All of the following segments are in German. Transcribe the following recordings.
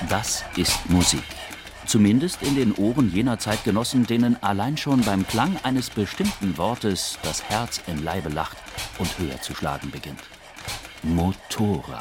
Das ist Musik. Zumindest in den Ohren jener Zeitgenossen, denen allein schon beim Klang eines bestimmten Wortes das Herz im Leibe lacht und höher zu schlagen beginnt. Motorrad.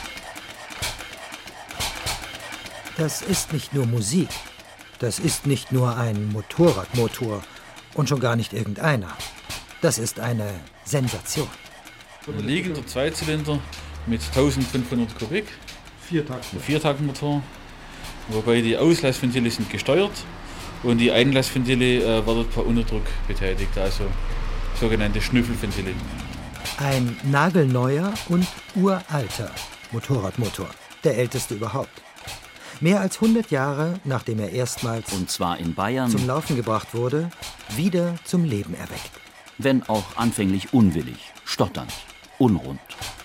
Das ist nicht nur Musik. Das ist nicht nur ein Motorradmotor und schon gar nicht irgendeiner. Das ist eine Sensation. Ein liegender Zweizylinder mit 1500 Kubik. Viertaktmotor. Wobei die Auslassventile sind gesteuert und die Einlassventile werden per Unterdruck betätigt, also sogenannte Schnüffelventile. Ein nagelneuer und uralter Motorradmotor, der älteste überhaupt. Mehr als 100 Jahre, nachdem er erstmals, und zwar in Bayern, zum Laufen gebracht wurde, wieder zum Leben erweckt. Wenn auch anfänglich unwillig, stotternd, unrund.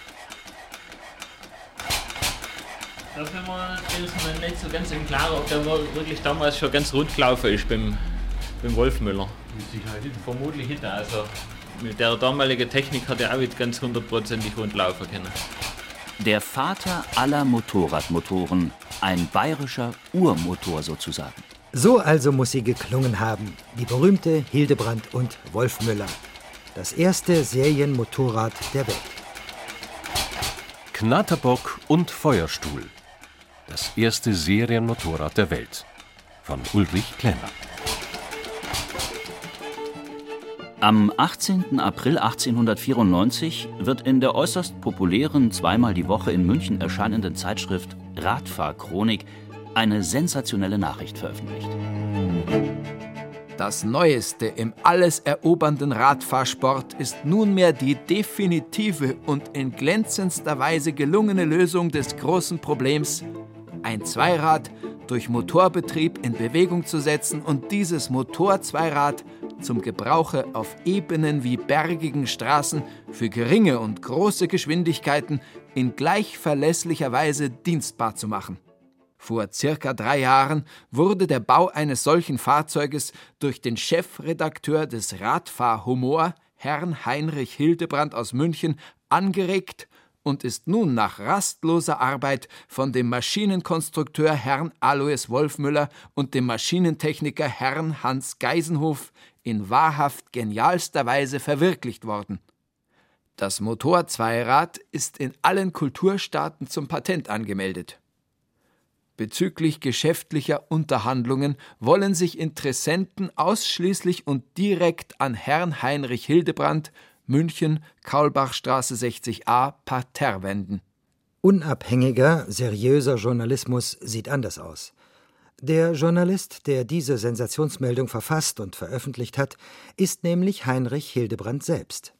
Da sind wir nicht so ganz im Klaren, ob der wirklich damals schon ganz rund gelaufen ist beim Wolfmüller. Mit Sicherheit. Vermutlich nicht. Also mit der damaligen Technik hat er auch nicht ganz hundertprozentig rund laufen können. Der Vater aller Motorradmotoren, ein bayerischer Urmotor sozusagen. So also muss sie geklungen haben, die berühmte Hildebrandt und Wolfmüller. Das erste Serienmotorrad der Welt. Knatterbock und Feuerstuhl. Das erste Serienmotorrad der Welt. Von Ulrich Klenner. Am 18. April 1894 wird in der äußerst populären, zweimal die Woche in München erscheinenden Zeitschrift Radfahrchronik eine sensationelle Nachricht veröffentlicht. Das Neueste im alles erobernden Radfahrsport ist nunmehr die definitive und in glänzendster Weise gelungene Lösung des großen Problems, ein Zweirad durch Motorbetrieb in Bewegung zu setzen und dieses Motorzweirad zum Gebrauche auf ebenen wie bergigen Straßen für geringe und große Geschwindigkeiten in gleich verlässlicher Weise dienstbar zu machen. Vor circa 3 Jahren wurde der Bau eines solchen Fahrzeuges durch den Chefredakteur des Radfahrhumor, Herrn Heinrich Hildebrandt aus München, angeregt und ist nun nach rastloser Arbeit von dem Maschinenkonstrukteur Herrn Alois Wolfmüller und dem Maschinentechniker Herrn Hans Geisenhof in wahrhaft genialster Weise verwirklicht worden. Das Motorzweirad ist in allen Kulturstaaten zum Patent angemeldet. Bezüglich geschäftlicher Unterhandlungen wollen sich Interessenten ausschließlich und direkt an Herrn Heinrich Hildebrandt, München, Kaulbachstraße 60a, Parterre wenden. Unabhängiger, seriöser Journalismus sieht anders aus. Der Journalist, der diese Sensationsmeldung verfasst und veröffentlicht hat, ist nämlich Heinrich Hildebrandt selbst.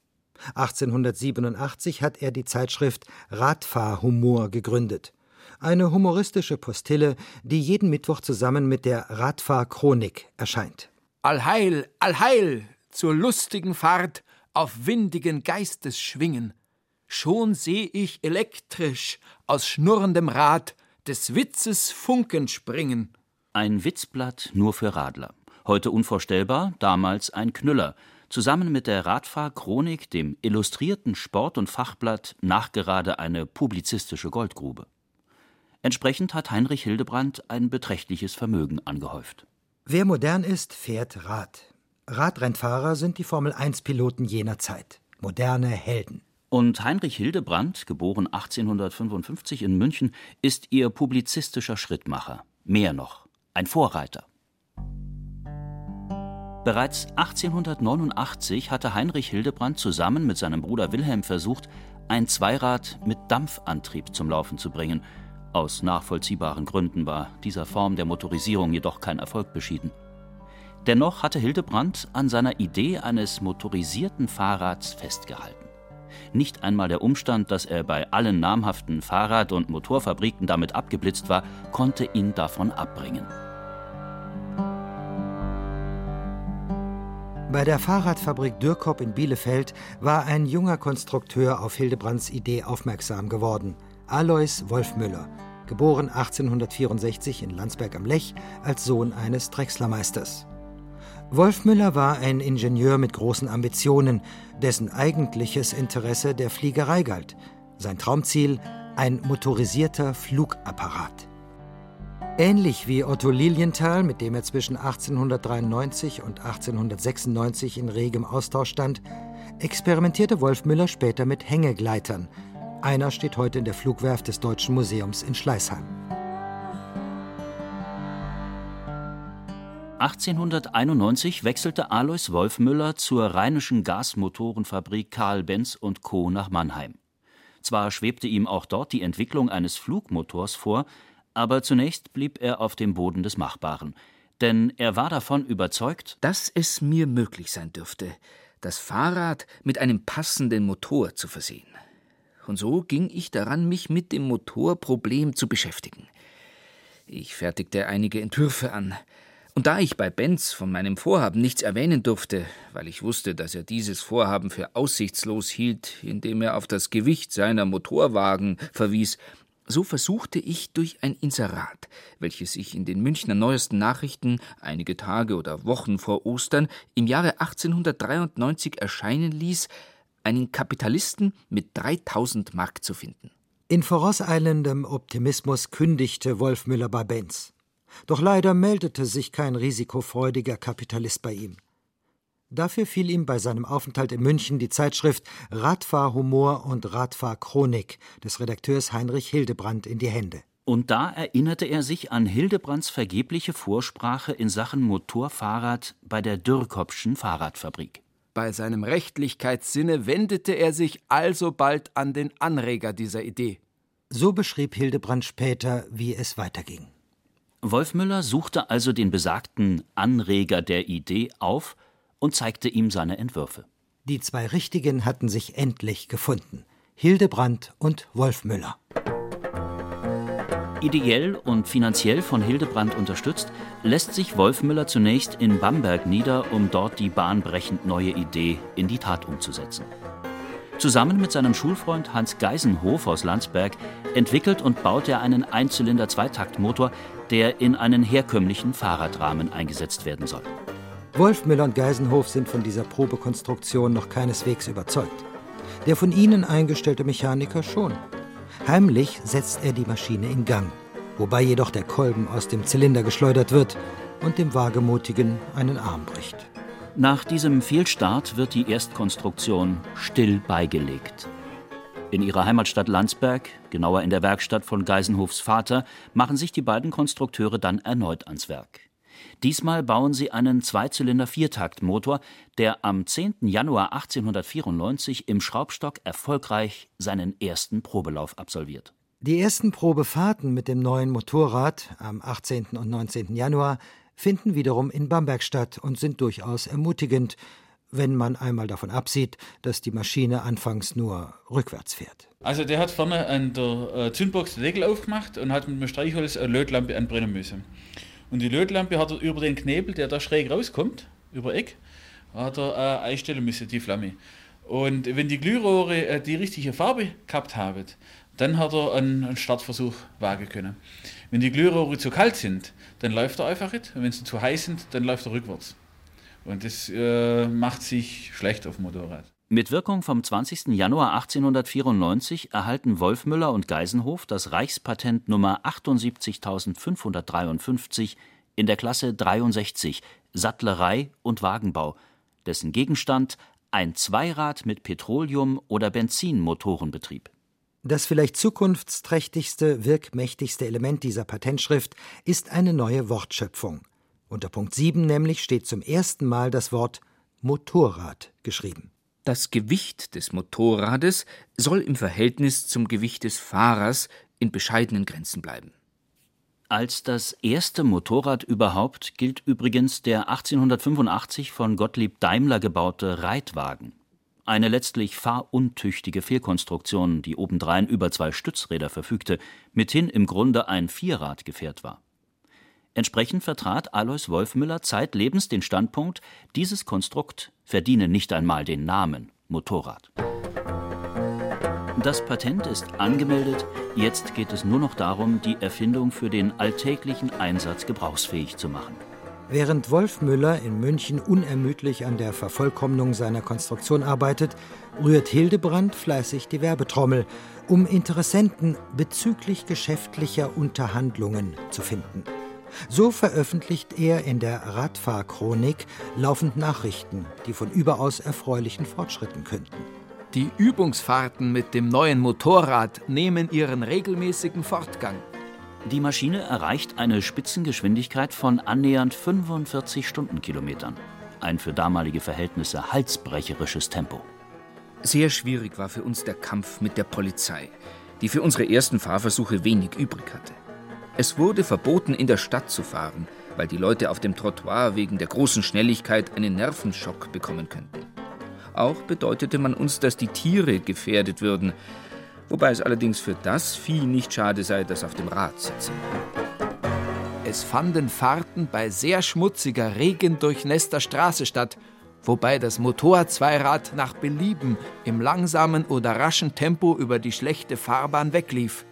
1887 hat er die Zeitschrift Radfahrhumor gegründet. Eine humoristische Postille, die jeden Mittwoch zusammen mit der Radfahrchronik erscheint. Allheil, allheil, zur lustigen Fahrt auf windigen Geistesschwingen. Schon seh ich elektrisch aus schnurrendem Rad des Witzes Funken springen. Ein Witzblatt nur für Radler. Heute unvorstellbar, damals ein Knüller. Zusammen mit der Radfahrchronik, dem illustrierten Sport- und Fachblatt, nachgerade eine publizistische Goldgrube. Entsprechend hat Heinrich Hildebrandt ein beträchtliches Vermögen angehäuft. Wer modern ist, fährt Rad. Radrennfahrer sind die Formel-1-Piloten jener Zeit. Moderne Helden. Und Heinrich Hildebrandt, geboren 1855 in München, ist ihr publizistischer Schrittmacher. Mehr noch, ein Vorreiter. Bereits 1889 hatte Heinrich Hildebrandt zusammen mit seinem Bruder Wilhelm versucht, ein Zweirad mit Dampfantrieb zum Laufen zu bringen. Aus nachvollziehbaren Gründen war dieser Form der Motorisierung jedoch kein Erfolg beschieden. Dennoch hatte Hildebrandt an seiner Idee eines motorisierten Fahrrads festgehalten. Nicht einmal der Umstand, dass er bei allen namhaften Fahrrad- und Motorfabriken damit abgeblitzt war, konnte ihn davon abbringen. Bei der Fahrradfabrik Dürkop in Bielefeld war ein junger Konstrukteur auf Hildebrandts Idee aufmerksam geworden. Alois Wolfmüller, geboren 1864 in Landsberg am Lech als Sohn eines Drechslermeisters. Wolfmüller war ein Ingenieur mit großen Ambitionen, dessen eigentliches Interesse der Fliegerei galt. Sein Traumziel: ein motorisierter Flugapparat. Ähnlich wie Otto Lilienthal, mit dem er zwischen 1893 und 1896 in regem Austausch stand, experimentierte Wolfmüller später mit Hängegleitern. Einer steht heute in der Flugwerft des Deutschen Museums in Schleißheim. 1891 wechselte Alois Wolfmüller zur Rheinischen Gasmotorenfabrik Karl Benz & Co. nach Mannheim. Zwar schwebte ihm auch dort die Entwicklung eines Flugmotors vor, aber zunächst blieb er auf dem Boden des Machbaren. Denn er war davon überzeugt, dass es mir möglich sein dürfte, das Fahrrad mit einem passenden Motor zu versehen. Und so ging ich daran, mich mit dem Motorproblem zu beschäftigen. Ich fertigte einige Entwürfe an. Und da ich bei Benz von meinem Vorhaben nichts erwähnen durfte, weil ich wusste, dass er dieses Vorhaben für aussichtslos hielt, indem er auf das Gewicht seiner Motorwagen verwies, so versuchte ich durch ein Inserat, welches ich in den Münchner Neuesten Nachrichten einige Tage oder Wochen vor Ostern im Jahre 1893 erscheinen ließ, einen Kapitalisten mit 3000 Mark zu finden. In vorauseilendem Optimismus kündigte Wolfmüller bei Benz. Doch leider meldete sich kein risikofreudiger Kapitalist bei ihm. Dafür fiel ihm bei seinem Aufenthalt in München die Zeitschrift Radfahrhumor und Radfahrchronik des Redakteurs Heinrich Hildebrandt in die Hände. Und da erinnerte er sich an Hildebrandts vergebliche Vorsprache in Sachen Motorfahrrad bei der Dürrkoppschen Fahrradfabrik. Bei seinem Rechtlichkeitssinne wendete er sich alsobald an den Anreger dieser Idee. So beschrieb Hildebrandt später, wie es weiterging. Wolfmüller suchte also den besagten Anreger der Idee auf und zeigte ihm seine Entwürfe. Die zwei Richtigen hatten sich endlich gefunden: Hildebrandt und Wolfmüller. Ideell und finanziell von Hildebrandt unterstützt, lässt sich Wolfmüller zunächst in Bamberg nieder, um dort die bahnbrechend neue Idee in die Tat umzusetzen. Zusammen mit seinem Schulfreund Hans Geisenhof aus Landsberg entwickelt und baut er einen Einzylinder-Zweitaktmotor, der in einen herkömmlichen Fahrradrahmen eingesetzt werden soll. Wolfmüller und Geisenhof sind von dieser Probekonstruktion noch keineswegs überzeugt. Der von ihnen eingestellte Mechaniker schon. Heimlich setzt er die Maschine in Gang, wobei jedoch der Kolben aus dem Zylinder geschleudert wird und dem Wagemutigen einen Arm bricht. Nach diesem Fehlstart wird die Erstkonstruktion still beigelegt. In ihrer Heimatstadt Landsberg, genauer in der Werkstatt von Geisenhofs Vater, machen sich die beiden Konstrukteure dann erneut ans Werk. Diesmal bauen sie einen Zweizylinder-Viertaktmotor, der am 10. Januar 1894 im Schraubstock erfolgreich seinen ersten Probelauf absolviert. Die ersten Probefahrten mit dem neuen Motorrad am 18. und 19. Januar finden wiederum in Bamberg statt und sind durchaus ermutigend, wenn man einmal davon absieht, dass die Maschine anfangs nur rückwärts fährt. Also der hat vorne an der Zündbox den Deckel aufgemacht und hat mit dem Streichholz eine Lötlampe anbrennen müssen. Und die Lötlampe hat er über den Knebel, der da schräg rauskommt, über Eck, hat er einstellen müssen, die Flamme. Und wenn die Glührohre die richtige Farbe gehabt haben, dann hat er einen Startversuch wagen können. Wenn die Glührohre zu kalt sind, dann läuft er einfach nicht. Und wenn sie zu heiß sind, dann läuft er rückwärts. Und das macht sich schlecht auf dem Motorrad. Mit Wirkung vom 20. Januar 1894 erhalten Wolfmüller und Geisenhof das Reichspatent Nummer 78553 in der Klasse 63, Sattlerei und Wagenbau, dessen Gegenstand ein Zweirad mit Petroleum- oder Benzinmotorenbetrieb. Das vielleicht zukunftsträchtigste, wirkmächtigste Element dieser Patentschrift ist eine neue Wortschöpfung. Unter Punkt 7 nämlich steht zum ersten Mal das Wort Motorrad geschrieben. Das Gewicht des Motorrades soll im Verhältnis zum Gewicht des Fahrers in bescheidenen Grenzen bleiben. Als das erste Motorrad überhaupt gilt übrigens der 1885 von Gottlieb Daimler gebaute Reitwagen. Eine letztlich fahruntüchtige Fehlkonstruktion, die obendrein über 2 Stützräder verfügte, mithin im Grunde ein Vierradgefährt war. Entsprechend vertrat Alois Wolfmüller zeitlebens den Standpunkt, dieses Konstrukt verdiene nicht einmal den Namen Motorrad. Das Patent ist angemeldet, jetzt geht es nur noch darum, die Erfindung für den alltäglichen Einsatz gebrauchsfähig zu machen. Während Wolfmüller in München unermüdlich an der Vervollkommnung seiner Konstruktion arbeitet, rührt Hildebrandt fleißig die Werbetrommel, um Interessenten bezüglich geschäftlicher Unterhandlungen zu finden. So veröffentlicht er in der Radfahrchronik laufend Nachrichten, die von überaus erfreulichen Fortschritten künden. Die Übungsfahrten mit dem neuen Motorrad nehmen ihren regelmäßigen Fortgang. Die Maschine erreicht eine Spitzengeschwindigkeit von annähernd 45 Stundenkilometern. Ein für damalige Verhältnisse halsbrecherisches Tempo. Sehr schwierig war für uns der Kampf mit der Polizei, die für unsere ersten Fahrversuche wenig übrig hatte. Es wurde verboten, in der Stadt zu fahren, weil die Leute auf dem Trottoir wegen der großen Schnelligkeit einen Nervenschock bekommen könnten. Auch bedeutete man uns, dass die Tiere gefährdet würden, wobei es allerdings für das Vieh nicht schade sei, das auf dem Rad sitze. Es fanden Fahrten bei sehr schmutziger, regendurchnässter Straße statt, wobei das Motorzweirad nach Belieben im langsamen oder raschen Tempo über die schlechte Fahrbahn weglief.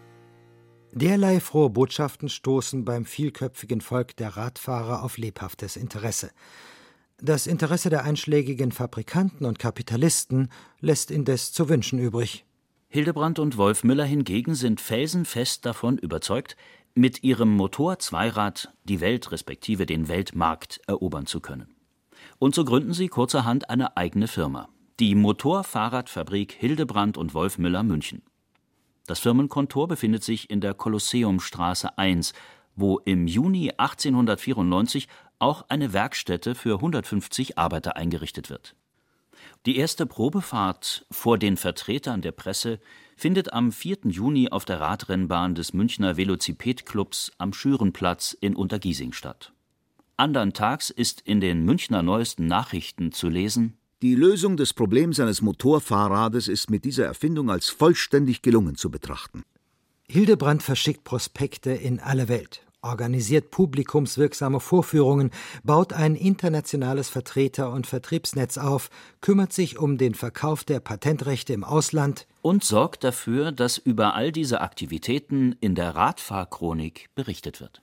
Derlei frohe Botschaften stoßen beim vielköpfigen Volk der Radfahrer auf lebhaftes Interesse. Das Interesse der einschlägigen Fabrikanten und Kapitalisten lässt indes zu wünschen übrig. Hildebrandt und Wolfmüller hingegen sind felsenfest davon überzeugt, mit ihrem Motorzweirad die Welt respektive den Weltmarkt erobern zu können. Und so gründen sie kurzerhand eine eigene Firma, die Motorfahrradfabrik Hildebrandt und Wolfmüller München. Das Firmenkontor befindet sich in der Kolosseumstraße 1, wo im Juni 1894 auch eine Werkstätte für 150 Arbeiter eingerichtet wird. Die erste Probefahrt vor den Vertretern der Presse findet am 4. Juni auf der Radrennbahn des Münchner Velociped-Clubs am Schürenplatz in Untergiesing statt. Andern Tags ist in den Münchner Neuesten Nachrichten zu lesen: Die Lösung des Problems eines Motorfahrrades ist mit dieser Erfindung als vollständig gelungen zu betrachten. Hildebrandt verschickt Prospekte in alle Welt, organisiert publikumswirksame Vorführungen, baut ein internationales Vertreter- und Vertriebsnetz auf, kümmert sich um den Verkauf der Patentrechte im Ausland und sorgt dafür, dass über all diese Aktivitäten in der Radfahrchronik berichtet wird.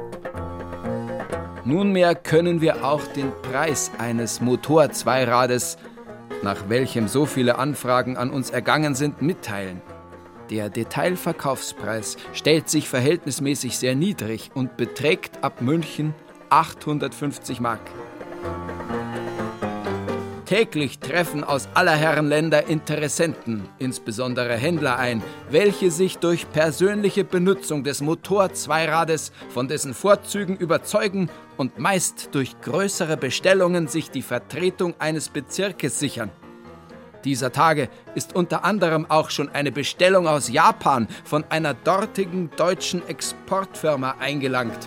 Nunmehr können wir auch den Preis eines Motorzweirades, nach welchem so viele Anfragen an uns ergangen sind, mitteilen. Der Detailverkaufspreis stellt sich verhältnismäßig sehr niedrig und beträgt ab München 850 Mark. Täglich treffen aus aller Herren Länder Interessenten, insbesondere Händler ein, welche sich durch persönliche Benutzung des Motorzweirades von dessen Vorzügen überzeugen und meist durch größere Bestellungen sich die Vertretung eines Bezirkes sichern. Dieser Tage ist unter anderem auch schon eine Bestellung aus Japan von einer dortigen deutschen Exportfirma eingelangt.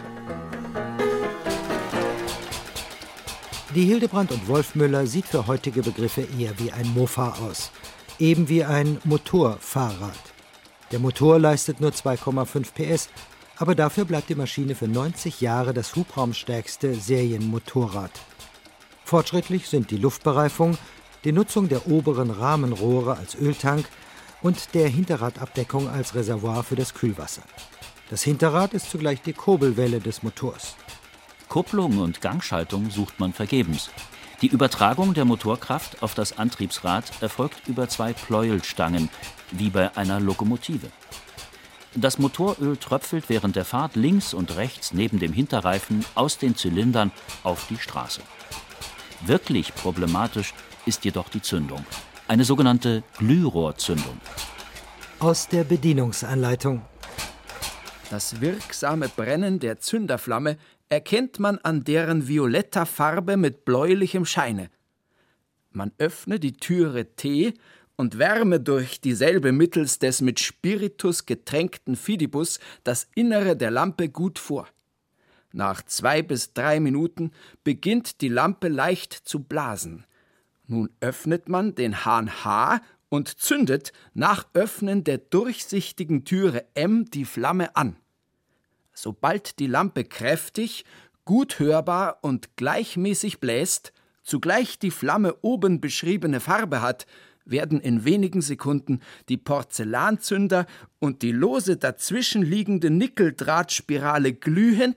Die Hildebrandt und Wolfmüller sieht für heutige Begriffe eher wie ein Mofa aus, eben wie ein Motorfahrrad. Der Motor leistet nur 2,5 PS, aber dafür bleibt die Maschine für 90 Jahre das hubraumstärkste Serienmotorrad. Fortschrittlich sind die Luftbereifung, die Nutzung der oberen Rahmenrohre als Öltank und der Hinterradabdeckung als Reservoir für das Kühlwasser. Das Hinterrad ist zugleich die Kurbelwelle des Motors. Kupplung und Gangschaltung sucht man vergebens. Die Übertragung der Motorkraft auf das Antriebsrad erfolgt über 2 Pleuelstangen, wie bei einer Lokomotive. Das Motoröl tröpfelt während der Fahrt links und rechts neben dem Hinterreifen aus den Zylindern auf die Straße. Wirklich problematisch ist jedoch die Zündung, eine sogenannte Glührohrzündung. Aus der Bedienungsanleitung. Das wirksame Brennen der Zünderflamme erkennt man an deren violetter Farbe mit bläulichem Scheine. Man öffne die Türe T und wärme durch dieselbe mittels des mit Spiritus getränkten Fidibus das Innere der Lampe gut vor. Nach 2 bis 3 Minuten beginnt die Lampe leicht zu blasen. Nun öffnet man den Hahn H und zündet nach Öffnen der durchsichtigen Türe M die Flamme an. Sobald die Lampe kräftig, gut hörbar und gleichmäßig bläst, zugleich die Flamme oben beschriebene Farbe hat, werden in wenigen Sekunden die Porzellanzünder und die lose dazwischen liegende Nickeldrahtspirale glühend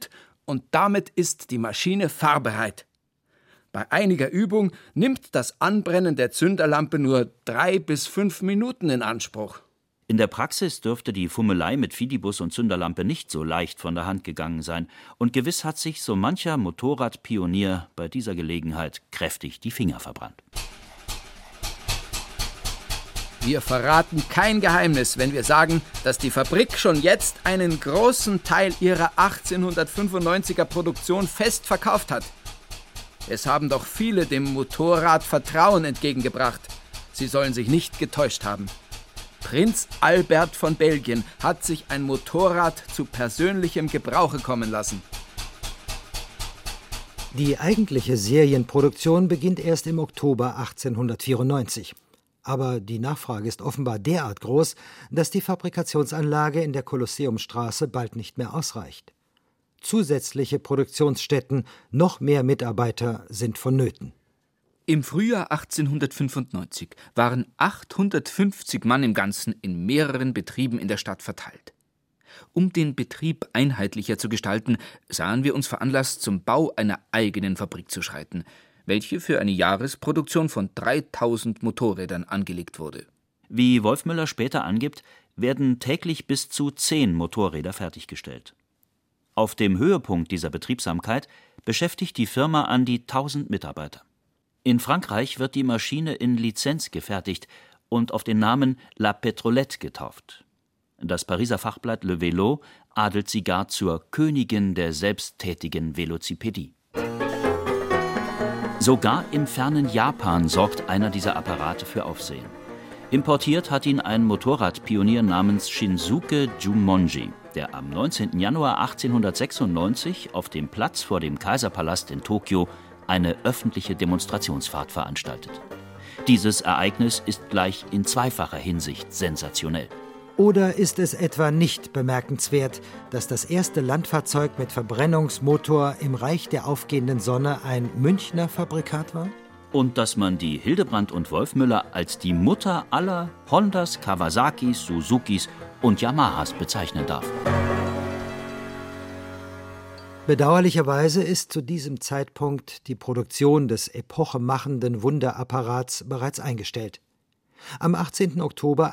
und damit ist die Maschine fahrbereit. Bei einiger Übung nimmt das Anbrennen der Zünderlampe nur 3 bis 5 Minuten in Anspruch. In der Praxis dürfte die Fummelei mit Fidibus und Zünderlampe nicht so leicht von der Hand gegangen sein. Und gewiss hat sich so mancher Motorradpionier bei dieser Gelegenheit kräftig die Finger verbrannt. Wir verraten kein Geheimnis, wenn wir sagen, dass die Fabrik schon jetzt einen großen Teil ihrer 1895er Produktion fest verkauft hat. Es haben doch viele dem Motorrad Vertrauen entgegengebracht. Sie sollen sich nicht getäuscht haben. Prinz Albert von Belgien hat sich ein Motorrad zu persönlichem Gebrauche kommen lassen. Die eigentliche Serienproduktion beginnt erst im Oktober 1894. Aber die Nachfrage ist offenbar derart groß, dass die Fabrikationsanlage in der Kolosseumstraße bald nicht mehr ausreicht. Zusätzliche Produktionsstätten, noch mehr Mitarbeiter sind vonnöten. Im Frühjahr 1895 waren 850 Mann im Ganzen in mehreren Betrieben in der Stadt verteilt. Um den Betrieb einheitlicher zu gestalten, sahen wir uns veranlasst, zum Bau einer eigenen Fabrik zu schreiten, welche für eine Jahresproduktion von 3000 Motorrädern angelegt wurde. Wie Wolfmüller später angibt, werden täglich bis zu 10 Motorräder fertiggestellt. Auf dem Höhepunkt dieser Betriebsamkeit beschäftigt die Firma an die 1000 Mitarbeiter. In Frankreich wird die Maschine in Lizenz gefertigt und auf den Namen La Pétrolette getauft. Das Pariser Fachblatt Le Vélo adelt sie gar zur Königin der selbsttätigen Velocipedie. Sogar im fernen Japan sorgt einer dieser Apparate für Aufsehen. Importiert hat ihn ein Motorradpionier namens Shinsuke Jumonji, der am 19. Januar 1896 auf dem Platz vor dem Kaiserpalast in Tokio eine öffentliche Demonstrationsfahrt veranstaltet. Dieses Ereignis ist gleich in zweifacher Hinsicht sensationell. Oder ist es etwa nicht bemerkenswert, dass das erste Landfahrzeug mit Verbrennungsmotor im Reich der aufgehenden Sonne ein Münchner Fabrikat war? Und dass man die Hildebrandt und Wolfmüller als die Mutter aller Hondas, Kawasakis, Suzukis und Yamahas bezeichnen darf. Bedauerlicherweise ist zu diesem Zeitpunkt die Produktion des epochemachenden Wunderapparats bereits eingestellt. Am 18. Oktober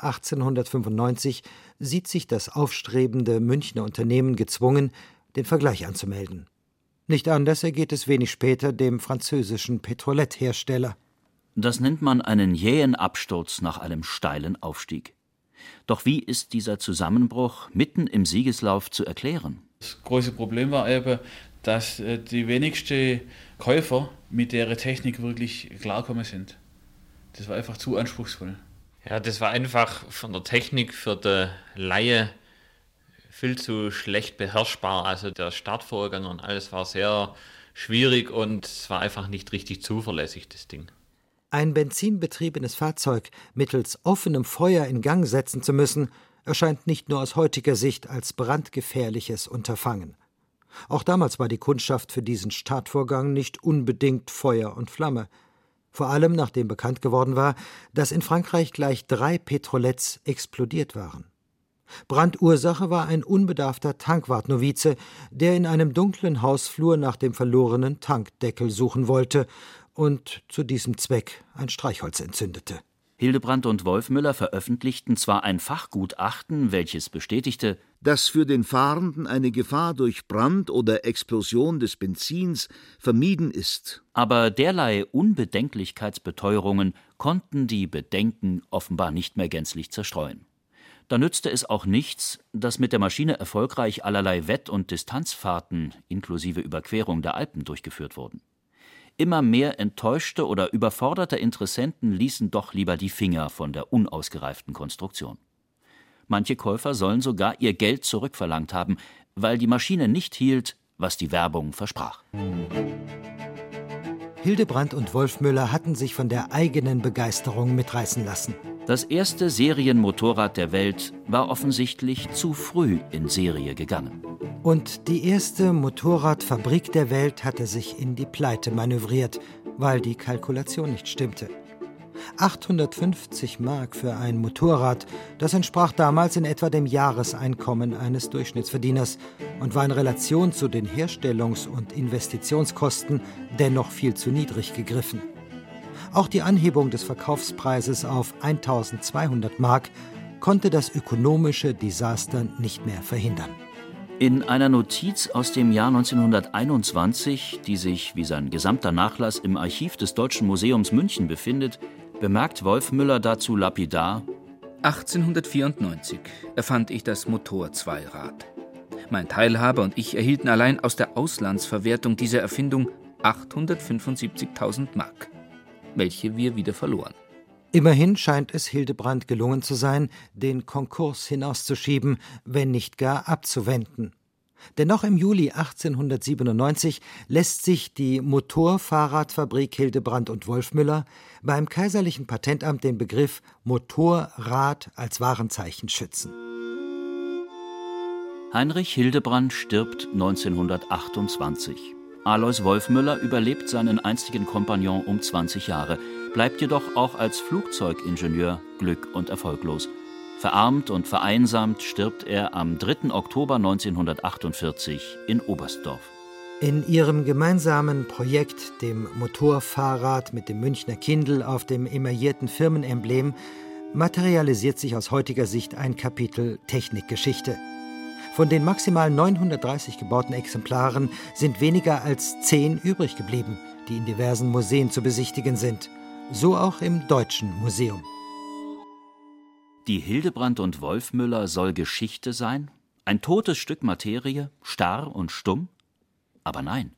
1895 sieht sich das aufstrebende Münchner Unternehmen gezwungen, den Vergleich anzumelden. Nicht anders ergeht es wenig später dem französischen Pétrolette-Hersteller. Das nennt man einen jähen Absturz nach einem steilen Aufstieg. Doch wie ist dieser Zusammenbruch mitten im Siegeslauf zu erklären? Das große Problem war eben, dass die wenigsten Käufer mit der Technik wirklich klarkommen sind. Das war einfach zu anspruchsvoll. Ja, das war einfach von der Technik für die Laie viel zu schlecht beherrschbar. Also der Startvorgang und alles war sehr schwierig und es war einfach nicht richtig zuverlässig, das Ding. Ein benzinbetriebenes Fahrzeug mittels offenem Feuer in Gang setzen zu müssen, erscheint nicht nur aus heutiger Sicht als brandgefährliches Unterfangen. Auch damals war die Kundschaft für diesen Startvorgang nicht unbedingt Feuer und Flamme. Vor allem nachdem bekannt geworden war, dass in Frankreich gleich 3 Pétrolettes explodiert waren. Brandursache war ein unbedarfter Tankwart-Novize, der in einem dunklen Hausflur nach dem verlorenen Tankdeckel suchen wollte und zu diesem Zweck ein Streichholz entzündete. Hildebrandt und Wolfmüller veröffentlichten zwar ein Fachgutachten, welches bestätigte, dass für den Fahrenden eine Gefahr durch Brand oder Explosion des Benzins vermieden ist. Aber derlei Unbedenklichkeitsbeteuerungen konnten die Bedenken offenbar nicht mehr gänzlich zerstreuen. Da nützte es auch nichts, dass mit der Maschine erfolgreich allerlei Wett- und Distanzfahrten inklusive Überquerung der Alpen durchgeführt wurden. Immer mehr enttäuschte oder überforderte Interessenten ließen doch lieber die Finger von der unausgereiften Konstruktion. Manche Käufer sollen sogar ihr Geld zurückverlangt haben, weil die Maschine nicht hielt, was die Werbung versprach. Hildebrandt und Wolfmüller hatten sich von der eigenen Begeisterung mitreißen lassen. Das erste Serienmotorrad der Welt war offensichtlich zu früh in Serie gegangen. Und die erste Motorradfabrik der Welt hatte sich in die Pleite manövriert, weil die Kalkulation nicht stimmte. 850 Mark für ein Motorrad, das entsprach damals in etwa dem Jahreseinkommen eines Durchschnittsverdieners und war in Relation zu den Herstellungs- und Investitionskosten dennoch viel zu niedrig gegriffen. Auch die Anhebung des Verkaufspreises auf 1200 Mark konnte das ökonomische Desaster nicht mehr verhindern. In einer Notiz aus dem Jahr 1921, die sich wie sein gesamter Nachlass im Archiv des Deutschen Museums München befindet, bemerkt Wolfmüller dazu lapidar: 1894 erfand ich das Motorzweirad. Mein Teilhaber und ich erhielten allein aus der Auslandsverwertung dieser Erfindung 875.000 Mark, welche wir wieder verloren. Immerhin scheint es Hildebrandt gelungen zu sein, den Konkurs hinauszuschieben, wenn nicht gar abzuwenden. Denn noch im Juli 1897 lässt sich die Motorfahrradfabrik Hildebrandt und Wolfmüller beim Kaiserlichen Patentamt den Begriff Motorrad als Warenzeichen schützen. Heinrich Hildebrandt stirbt 1928. Alois Wolfmüller überlebt seinen einstigen Kompagnon um 20 Jahre, bleibt jedoch auch als Flugzeugingenieur glück- und erfolglos. Verarmt und vereinsamt stirbt er am 3. Oktober 1948 in Oberstdorf. In ihrem gemeinsamen Projekt, dem Motorfahrrad mit dem Münchner Kindl auf dem emaillierten Firmenemblem, materialisiert sich aus heutiger Sicht ein Kapitel Technikgeschichte. Von den maximal 930 gebauten Exemplaren sind weniger als 10 übrig geblieben, die in diversen Museen zu besichtigen sind. So auch im Deutschen Museum. Die Hildebrandt und Wolfmüller soll Geschichte sein? Ein totes Stück Materie, starr und stumm? Aber nein.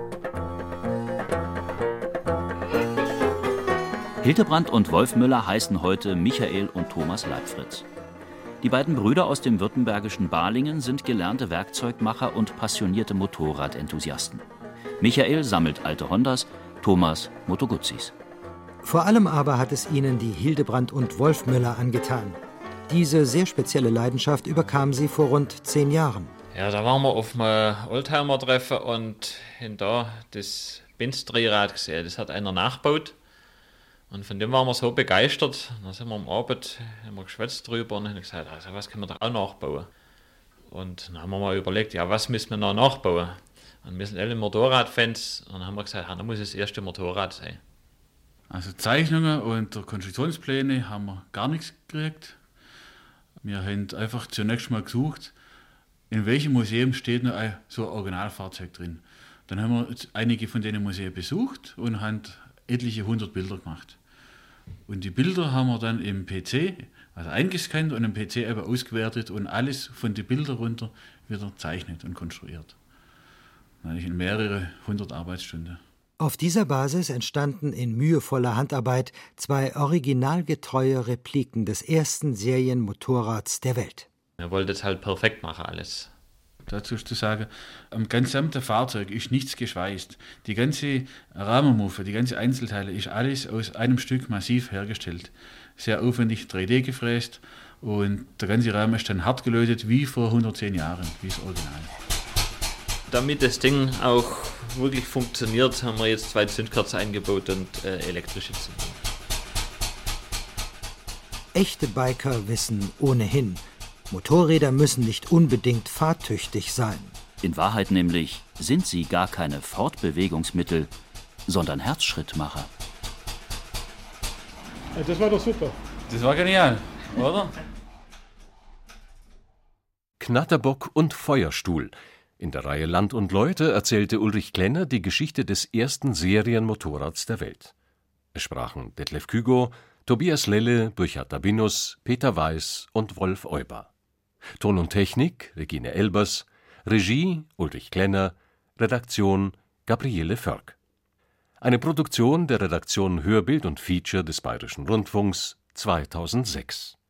Hildebrandt und Wolfmüller heißen heute Michael und Thomas Leibfritz. Die beiden Brüder aus dem württembergischen Balingen sind gelernte Werkzeugmacher und passionierte Motorradenthusiasten. Michael sammelt alte Hondas, Thomas Moto Guzzis. Vor allem aber hat es ihnen die Hildebrandt und Wolfmüller angetan. Diese sehr spezielle Leidenschaft überkam sie vor rund 10 Jahren. Ja, da waren wir auf einem Oldtimer-Treffen und haben da das Benz-Drehrad gesehen. Das hat einer nachgebaut. Und von dem waren wir so begeistert. Dann sind wir am Abend haben wir geschwätzt drüber und haben gesagt, also was können wir da auch nachbauen? Und dann haben wir mal überlegt, ja, was müssen wir noch nachbauen? Und wir sind alle Motorradfans und dann haben wir gesagt, ja, dann muss es das erste Motorrad sein. Also Zeichnungen und Konstruktionspläne haben wir gar nichts gekriegt. Wir haben einfach zunächst mal gesucht, in welchem Museum steht noch so ein Originalfahrzeug drin. Dann haben wir einige von den Museen besucht und haben etliche 100 Bilder gemacht. Und die Bilder haben wir dann im PC eingescannt und im PC eben ausgewertet und alles von den Bildern runter wieder zeichnet und konstruiert. Eigentlich in mehrere 100 Arbeitsstunden. Auf dieser Basis entstanden in mühevoller Handarbeit 2 originalgetreue Repliken des ersten Serienmotorrads der Welt. Er wollte es halt perfekt machen, alles. Dazu ist zu sagen, am gesamten Fahrzeug ist nichts geschweißt. Die ganze Rahmenmuffe, die ganze Einzelteile ist alles aus einem Stück massiv hergestellt. Sehr aufwendig 3D gefräst und der ganze Rahmen ist dann hart gelötet wie vor 110 Jahren, wie das Original. Damit das Ding auch wirklich funktioniert, haben wir jetzt 2 Zündkerzen eingebaut und elektrische Zündung. Echte Biker wissen ohnehin, Motorräder müssen nicht unbedingt fahrtüchtig sein. In Wahrheit nämlich sind sie gar keine Fortbewegungsmittel, sondern Herzschrittmacher. Das war doch super. Das war genial, oder? Knatterbock und Feuerstuhl. In der Reihe Land und Leute erzählte Ulrich Klenner die Geschichte des ersten Serienmotorrads der Welt. Es sprachen Detlef Kügo, Tobias Lelle, Burchard Dabinus, Peter Weiß und Wolf Euber. Ton und Technik Regine Elbers, Regie Ulrich Klenner, Redaktion Gabriele Förk. Eine Produktion der Redaktion Hörbild und Feature des Bayerischen Rundfunks 2006.